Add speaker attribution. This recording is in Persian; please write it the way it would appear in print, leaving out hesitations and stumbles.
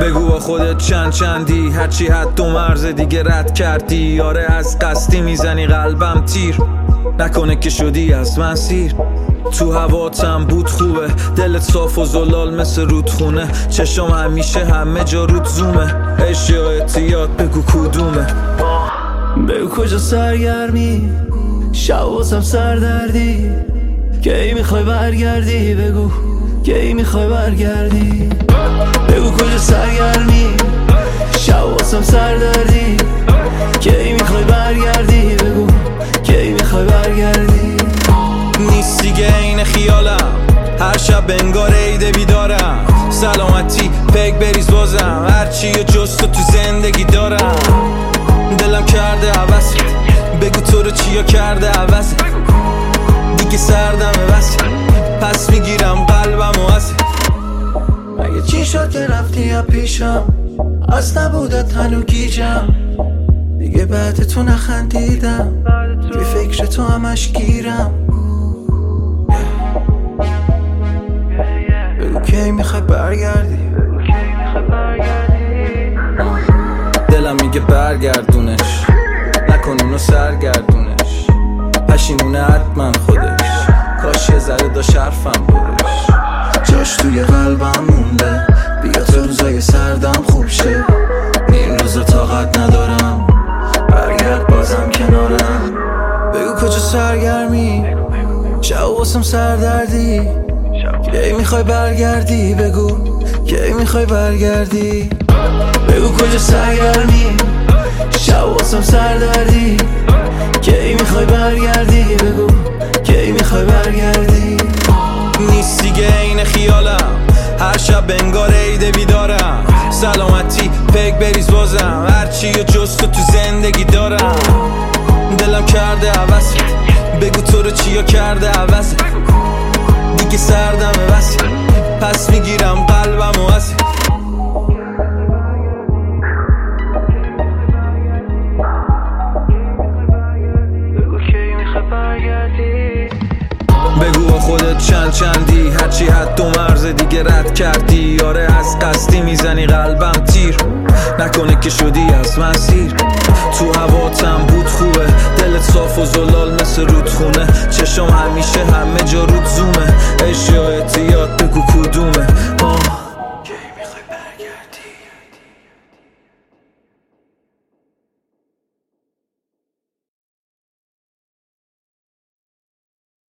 Speaker 1: بگو با خودت چندی هرچی حد و مرز دیگه رد کردی. آره از قصدی میزنی قلبم تیر، نکنه که شدی از من سیر. تو هواتم بود خوبه، دلت صاف و زلال مثل رودخونه. چشم همیشه همه جا رود زومه، عشق یا اعتیاد بگو کدومه.
Speaker 2: بگو کجا سرگرمی، شب واسم سردردی. کی میخوای برگردی بگو، کی میخوای برگردی. بگو کجا سرگرمی، شب واسم سردردی. کی میخوای برگردی بگو، کی میخوای برگردی.
Speaker 1: نیست دیگه این خیالم، هر شب انگار عید بیدارم. سلامتی پک بریز بازم، هرچی و جز تو زندگی دارم. دلم کرده عوض، بگو تو رو چیا کرده عوض. دیگه سردمه بس، پس میگیرم قلبم و از.
Speaker 2: مگه چی شد که رفتی یا پیشم، از نبودت هنو گیجم. دیگه بعد تو نخندیدم، توی فکر تو همش گیرم. بگو کی میخوای برگردی،
Speaker 1: دلم میگه برگردونش، نکن اونو سرگردونش. پشیمونه حتما خودش، کاش یه ذره داشت حرفم بودش.
Speaker 2: جاش توی قلبم مونده، بیا تو روزای سردم خوب شه. این روزا طاقت ندارم، برگرد بازم کنارم. بگو کجا سرگرمی، شب واسم سردردی. کی میخوای برگردی بگو، کی میخوای برگردی. بگو کجا سرگرمی، شب واسم سردردی. کی میخوای برگردی بگو، کی میخوای برگردی.
Speaker 1: نیست دیگه این خیالم، هر شب انگار عید بیدارم. سلامتی پک بریز بازم، هرچی و جز تو زندگی دارم. دلم کرده عوض، بگو تو رو چیا کرده عوض. دیگه سردمه بس، پس میگیرم قلبم و از. بگو با خودت چندی هرچی حد و مرز دیگه رد کردی. آره از قصدی میزنی قلبم تیر، نکنه که شدی از من سیر. تو هواتم بود خوبه، دلت صاف و زلال مثل رودخونه. چشم همیشه همه جا رود زومه،